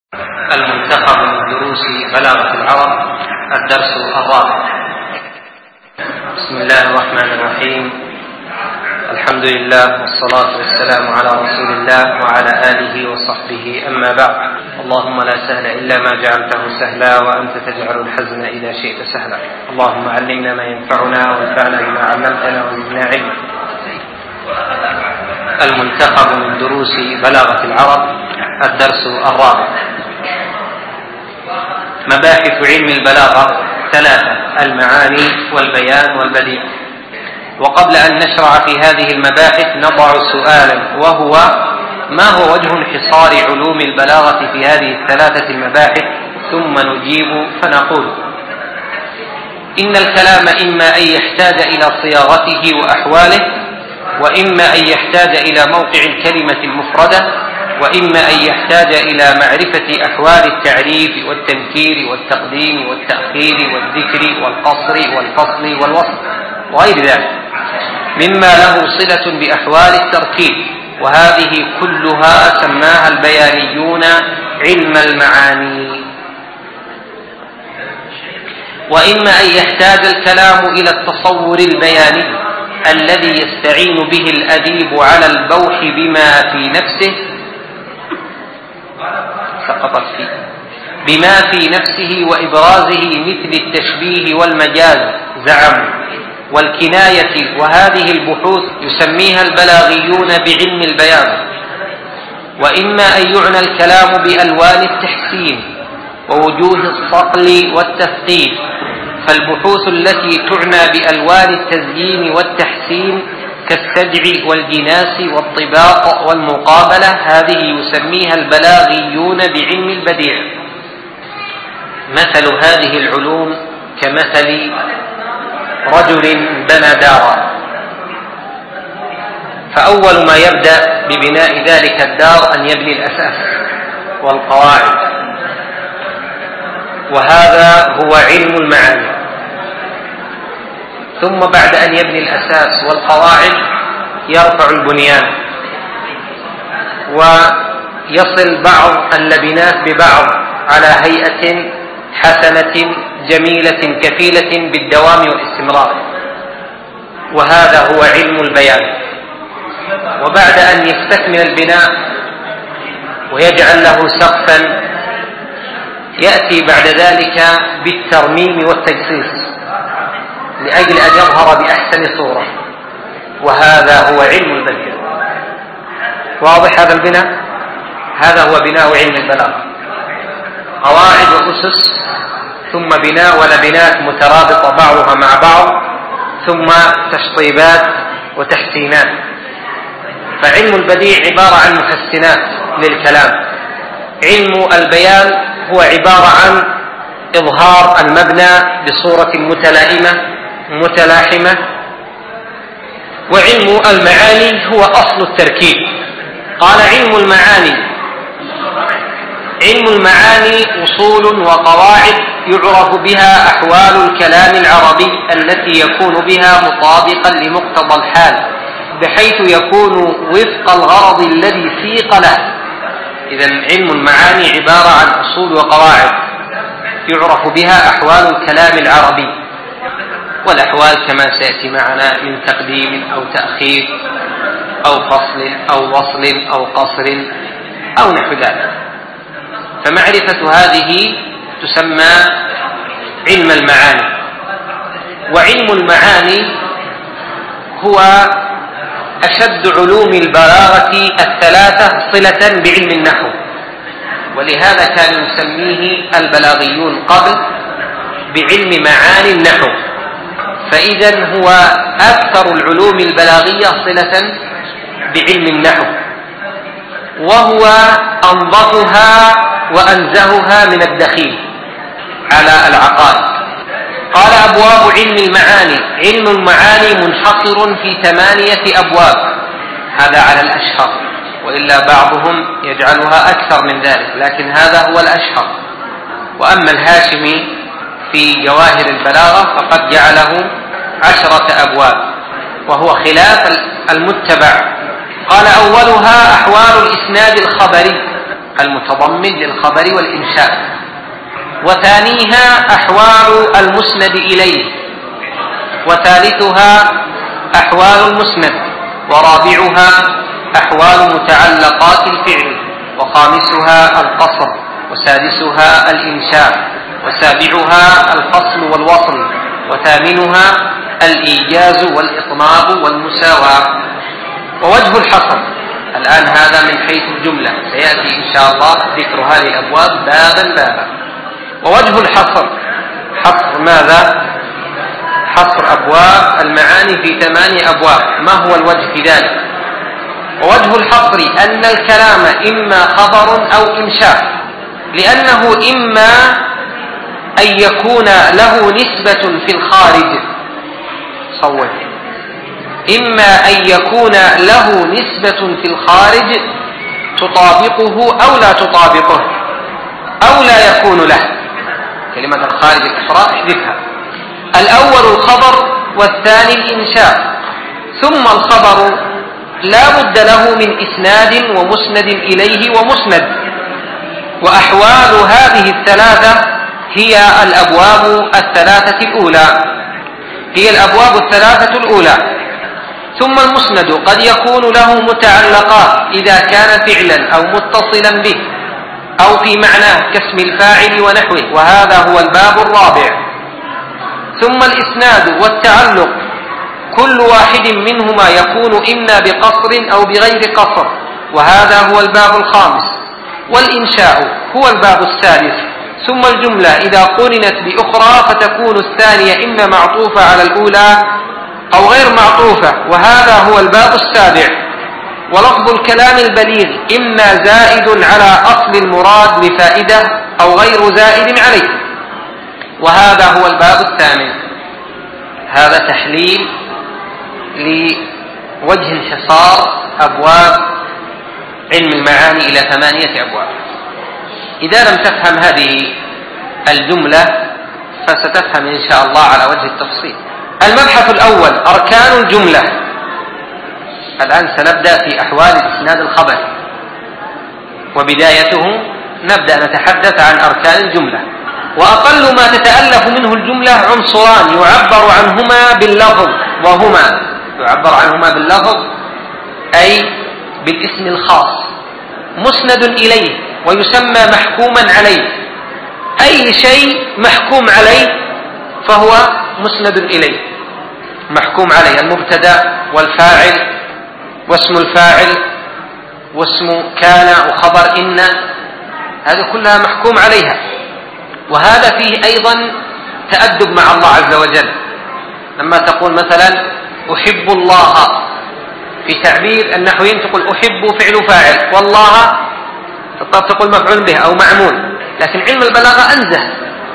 المنتخب من دروس بلاغة العرب، الدرس الرابع. بسم الله الرحمن الرحيم. الحمد لله والصلاة والسلام على رسول الله وعلى آله وصحبه، أما بعد. اللهم لا سهل إلا ما جعلته سهلا، وأنت تجعل الحزن إذا شئت سهلا. اللهم علمنا ما ينفعنا وانفعنا بما علمتنا وزدنا علما. المنتخب من دروس بلاغة العرب، الدرس الرابع. مباحث علم البلاغة ثلاثة: المعاني والبيان والبديع. وقبل أن نشرع في هذه المباحث نضع سؤالا، وهو: ما هو وجه انحصار علوم البلاغة في هذه الثلاثة المباحث؟ ثم نجيب فنقول: إن الكلام إما أن يحتاج إلى صياغته وأحواله، وإما أن يحتاج إلى موقع الكلمة المفردة، وإما أن يحتاج إلى معرفة أحوال التعريف والتنكير والتقديم والتأخير والذكر والقصر والفصل والوصف وغير ذلك مما له صلة بأحوال التركيب، وهذه كلها سماها البيانيون علم المعاني. وإما أن يحتاج الكلام إلى التصور البياني الذي يستعين به الأديب على البوح بما في نفسه وإبرازه، مثل التشبيه والمجاز زعموا والكناية، وهذه البحوث يسميها البلاغيون بعلم البيان. وإما أن يعنى الكلام بألوان التحسين ووجوه الصقل والتثقيف، فالبحوث التي تعنى بألوان التزيين والتحسين كالسجع والجناس والطباق والمقابلة، هذه يسميها البلاغيون بعلم البديع. مثل هذه العلوم كمثل رجل بنى دارا، فأول ما يبدأ ببناء ذلك الدار أن يبني الأساس والقواعد، وهذا هو علم المعاني. ثم بعد أن يبني الأساس والقواعد يرفع البنيان، ويصل بعض اللبنات ببعض على هيئة حسنة جميلة كفيلة بالدوام والاستمرار، وهذا هو علم البيان. وبعد أن يستكمل البناء ويجعل له سقفا، يأتي بعد ذلك بالترميم والتجسيس لأجل أن يظهر بأحسن صورة، وهذا هو علم البديع. واضح هذا البناء؟ هذا هو بناء علم البلاغة: قواعد وأسس، ثم بناء ولبنات مترابطة بعضها مع بعض، ثم تشطيبات وتحسينات. فعلم البديع عبارة عن محسنات للكلام. علم البيان هو عبارة عن إظهار المبنى بصورة متلائمة متلاحمة. وعلم المعاني هو أصل التركيب. قال: علم المعاني أصول وقواعد يعرف بها أحوال الكلام العربي التي يكون بها مطابقا لمقتضى الحال، بحيث يكون وفق الغرض الذي سيق له. إذن علم المعاني عبارة عن أصول وقواعد يعرف بها أحوال الكلام العربي، والأحوال كما سيأتي معنا من تقديم أو تأخير أو فصل أو وصل أو قصر أو نحو ذلك. فمعرفة هذه تسمى علم المعاني. وعلم المعاني هو أشد علوم البلاغة الثلاثة صلة بعلم النحو، ولهذا كان يسميه البلاغيون قبل بعلم معاني النحو. فإذن هو أكثر العلوم البلاغية صلة بعلم النحو، وهو أنظفها وأنزهها من الدخيل على العقائد. قال: أبواب علم المعاني: علم المعاني منحصر في 8 أبواب، هذا على الأشهر، وإلا بعضهم يجعلها أكثر من ذلك، لكن هذا هو الأشهر. وأما الهاشمي في جواهر البلاغة فقد جعله 10 أبواب، وهو خلاف المتبع. قال: أولها أحوال الإسناد الخبري، المتضمن للخبر والإنشاء. وثانيها أحوال المسند إليه، وثالثها أحوال المسند، ورابعها أحوال متعلقات الفعل، وخامسها القصر، وسادسها الإنشاء، وسابعها الفصل والوصل، وثامنها الإيجاز والإطناب والمساواة. ووجه الحصر الآن هذا من حيث الجملة، سيأتي إن شاء الله ذكر هذه الأبواب بابا بابا. ووجه الحصر حصر ماذا؟ حصر أبواب المعاني في 8 أبواب. ما هو الوجه في ذلك؟ ووجه الحصر أن الكلام إما خبر أو إنشاء، لأنه إما أن يكون له نسبة في الخارج، صوت، إما أن يكون له نسبة في الخارج تطابقه أو لا تطابقه، أو لا يكون له. كلمة الخارج الأخرى احذفها. الأول الخبر والثاني الإنشاء. ثم الخبر لا بد له من إسناد ومسند إليه ومسند. وأحوال هذه الثلاثة هي الأبواب الثلاثة الأولى. ثم المسند قد يكون له متعلقات إذا كان فعلا أو متصلا به أو في معناه كاسم الفاعل ونحوه، وهذا هو الباب الرابع. ثم الإسناد والتعلق كل واحد منهما يكون إما بقصر أو بغير قصر، وهذا هو الباب الخامس. والإنشاء هو الباب السادس. ثم الجملة إذا قرنت بأخرى فتكون الثانية إما معطوفة على الأولى أو غير معطوفة، وهذا هو الباب السابع. ولفظ الكلام البليغ إما زائد على أصل المراد لفائدة أو غير زائد عليه، وهذا هو الباب الثامن. هذا تحليل لوجه انحصار أبواب علم المعاني إلى 8 أبواب. إذا لم تفهم هذه الجملة فستفهم إن شاء الله على وجه التفصيل. المبحث الأول أركان الجملة. الآن سنبدأ في أحوال الإسناد الخبري، وبدايته نبدأ نتحدث عن أركان الجملة. وأقل ما تتألف منه الجملة عنصران يعبر عنهما باللفظ، وهما يعبر عنهما باللفظ أي بالاسم الخاص، مسند إليه ويسمى محكوما عليه. أي شيء محكوم عليه فهو مسند إليه، محكوم عليه، المبتدأ والفاعل واسم الفاعل واسم كان وخبر إن، هذه كلها محكوم عليها. وهذا فيه أيضا تأدب مع الله عز وجل. لما تقول مثلا أحب الله، في تعبير النحويين تقول أحب فعل فاعل، والله تقول مفعول به أو معمول. لكن علم البلاغة أنزه،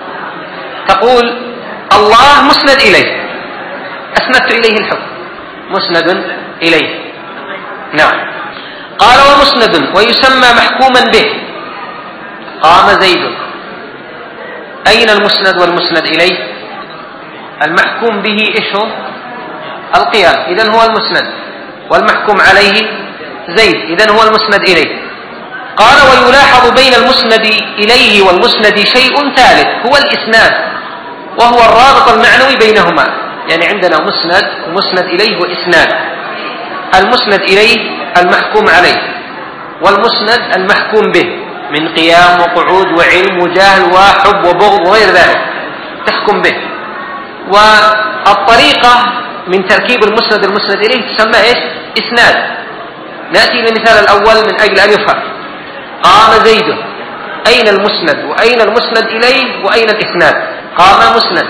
تقول الله مسند إليه، أسندت إليه الحكم، مسند إليه. نعم. قال ومسند ويسمى محكوما به. قام زيد. أين المسند والمسند إليه؟ المحكوم به إيش هو؟ القيام، إذن هو المسند. والمحكوم عليه زيد، إذن هو المسند إليه. قال ويلاحظ بين المسند إليه والمسند شيء ثالث هو الإسناد، وهو الرابط المعنوي بينهما. يعني عندنا مسند ومسند إليه وإسناد. المسند إليه المحكوم عليه، والمسند المحكوم به من قيام وقعود وعلم وجهل وحب وبغض وغير ذلك تحكم به. والطريقة من تركيب المسند المسند إليه تسمى إيش؟ إسناد. نأتي للمثال الأول من أجل أن يفهم. قام زيد، أين المسند وأين المسند إليه وأين الإسناد؟ قام مسند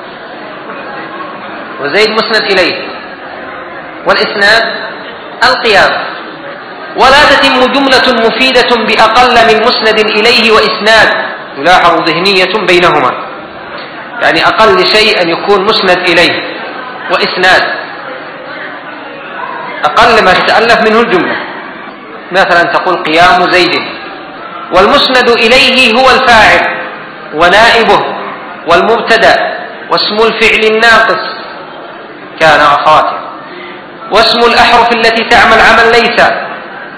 وزيد مسند إليه، والإسناد القيام. ولا تتم جملة مفيدة بأقل من مسند إليه وإسناد، يلاحظ ذهنية بينهما. يعني أقل شيء أن يكون مسند إليه وإسناد، أقل ما تتألف منه الجملة. مثلا تقول قيام زيد، والمسند إليه هو الفاعل ونائبه والمبتدأ واسم الفعل الناقص كان أخواته، واسم الأحرف التي تعمل عمل ليس،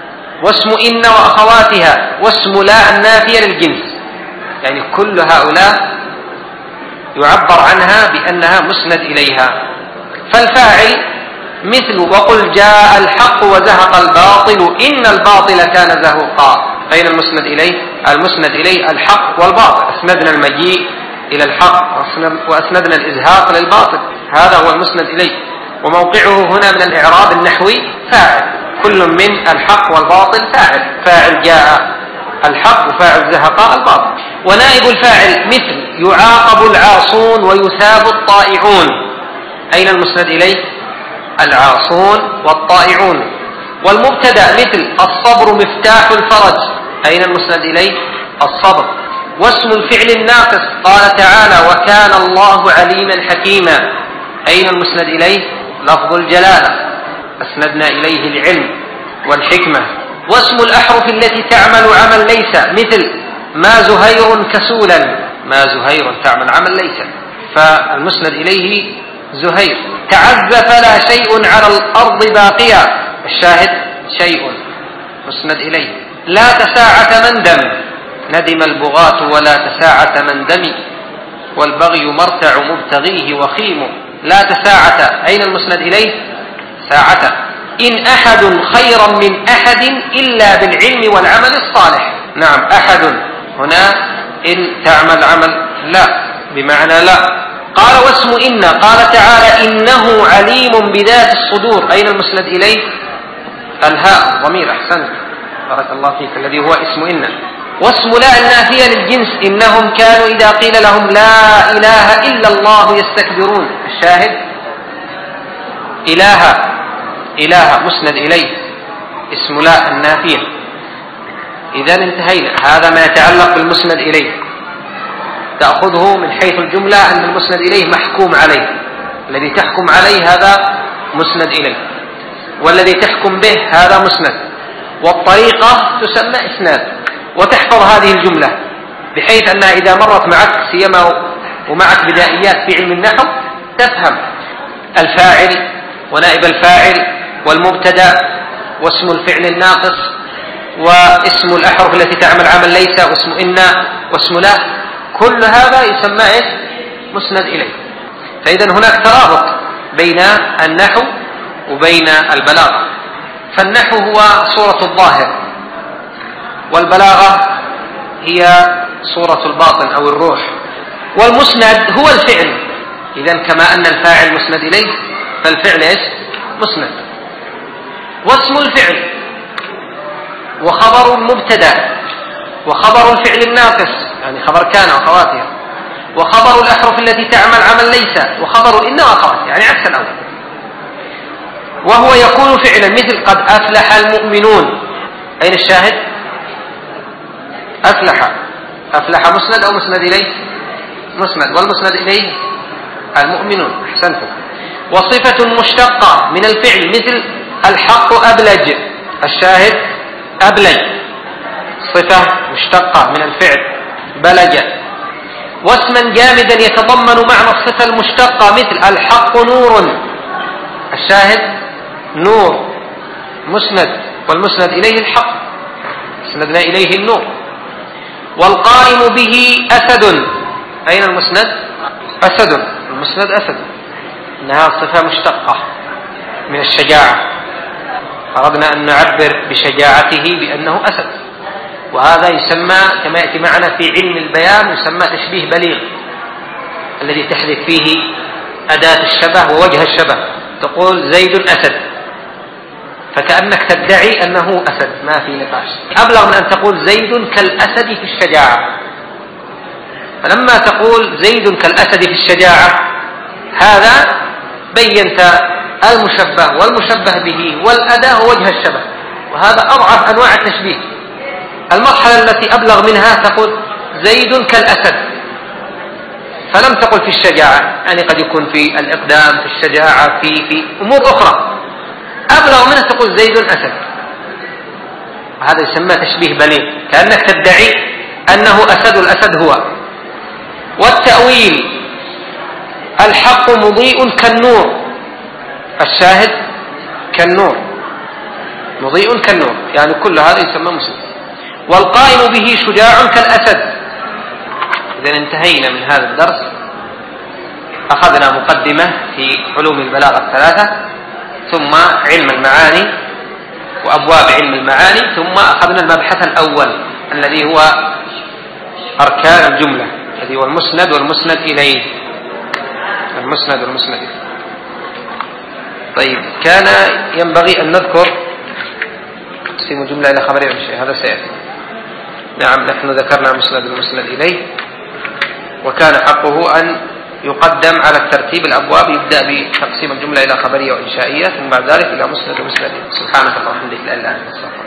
واسم إن وأخواتها، واسم لا النافية للجنس، يعني كل هؤلاء يعبر عنها بأنها مسند إليها. فالفاعل مثل وقل جاء الحق وزهق الباطل إن الباطل كان زهوقا، أين المسند إليه؟ المسند إليه الحق والباطل، أسندنا المجيء إلى الحق وأسندنا الإزهاق للباطل، هذا هو المسند إليه. وموقعه هنا من الإعراب النحوي فاعل، كل من الحق والباطل فاعل، فاعل جاء الحق وفاعل زهق الباطل. ونائب الفاعل مثل يعاقب العاصون ويثاب الطائعون، أين المسند إليه؟ العاصون والطائعون. والمبتدأ مثل الصبر مفتاح الفرج، أين المسند إليه؟ الصبر. واسم الفعل الناقص قال تعالى وكان الله عليما حكيما، أين المسند إليه؟ لفظ الجلالة، أسندنا إليه العلم والحكمة. واسم الأحرف التي تعمل عمل ليس مثل ما زهير كسولا، ما زهير تعمل عمل ليس، فالمسند إليه زهير. تعز فلا شيء على الأرض باقيا، الشاهد شيء مسند إليه. لا تساعة مندم، ندم البغاة ولا تساعة مندم، والبغي مرتع مبتغيه وخيم. لا تساعة، أين المسند إليه؟ ساعة. إن أحد خيرا من أحد إلا بالعلم والعمل الصالح، نعم أحد هنا إن تعمل عمل لا بمعنى لا. قال واسم إن قال تعالى إنه عليم بذات الصدور، أين المسند إليه؟ الهاء ضمير، أحسنت بارك الله فيك، الذي هو اسم إن. واسم لا النافية للجنس إنهم كانوا إذا قيل لهم لا إله إلا الله يستكبرون، الشاهد إله مسند إليه اسم لا النافية. إذا انتهينا، هذا ما يتعلق بالمسند إليه، تأخذه من حيث الجملة أن المسند إليه محكوم عليه، الذي تحكم عليه هذا مسند إليه، والذي تحكم به هذا مسند، والطريقة تسمى إسناد. وتحفظ هذه الجملة بحيث أنها إذا مرت معك سيما ومعك بدائيات في علم النحو تفهم الفاعل ونائب الفاعل والمبتدأ واسم الفعل الناقص واسم الأحرف التي تعمل عمل ليس واسم إن واسم لا، كل هذا يسمى مسند إليه. فإذا هناك ترابط بين النحو وبين البلاغة، فالنحو هو صورة الظاهر، والبلاغة هي صورة الباطن أو الروح، والمسند هو الفعل. إذن كما أن الفاعل مسند إليه فالفعل مسند. واسم الفعل وخبر المبتدأ وخبر الفعل الناقص، يعني خبر كان وأخواتها، وخبر الأحرف التي تعمل عمل ليس، وخبر إن وأخواتها، يعني عكس الأول. وهو يكون فعلا مثل قد أفلح المؤمنون، أين الشاهد؟ أفلح مسند أو مسند إليه؟ مسند، والمسند إليه المؤمنون، أحسنتم. وصفة مشتقة من الفعل مثل الحق أبلج، الشاهد أبلج، صفة مشتقة من الفعل بلج. واسما جامدا يتضمن معنى الصفة المشتقة مثل الحق نور، الشاهد نور مسند، والمسند إليه الحق، سندنا إليه النور. والقائم به أسد، أين المسند؟ أسد، المسند أسد، إنها صفة مشتقة من الشجاعة، أردنا أن نعبر بشجاعته بأنه أسد، وهذا يسمى كما يأتي معنا في علم البيان يسمى تشبيه بليغ، الذي تحذف فيه أداة الشبه ووجه الشبه، تقول زيد أسد، فكأنك تدعي أنه أسد، ما في نقاش. أبلغ من أن تقول زيد كالأسد في الشجاعة، فلما تقول زيد كالأسد في الشجاعة هذا بينت المشبه والمشبه به والأداة ووجه الشبه، وهذا أضعف أنواع التشبيه. المرحلة التي أبلغ منها تقول زيد كالأسد، فلم تقل في الشجاعة، يعني قد يكون في الإقدام في الشجاعة في أمور أخرى، أبلغ منها تقول زيد أسد، وهذا يسمى تشبيه بليغ، كأنك تدعي أنه أسد، الأسد هو. والتأويل الحق مضيء كالنور، الشاهد كالنور. مضيء كالنور، يعني كل هذا يسمى مسند. والقائم به شجاع كالأسد. إذا انتهينا من هذا الدرس، أخذنا مقدمة في علوم البلاغة الثلاثة، ثم علم المعاني وأبواب علم المعاني، ثم أخذنا المبحث الأول الذي هو أركان الجملة، الذي هو المسند والمسند إليه. المسند والمسند إليه. طيب، كان ينبغي أن نذكر تقسيم الجملة إلى خبرية وشيء، هذا سيأتي. نعم، نحن ذكرنا المسند والمسند إليه، وكان حقه أن يقدم على الترتيب الأبواب، يبدأ بتقسيم الجملة إلى خبرية وإنشائية، ثم بعد ذلك إلى مسند ومسند. سبحانك اللهم وبحمدك، لا إله إلا أنت.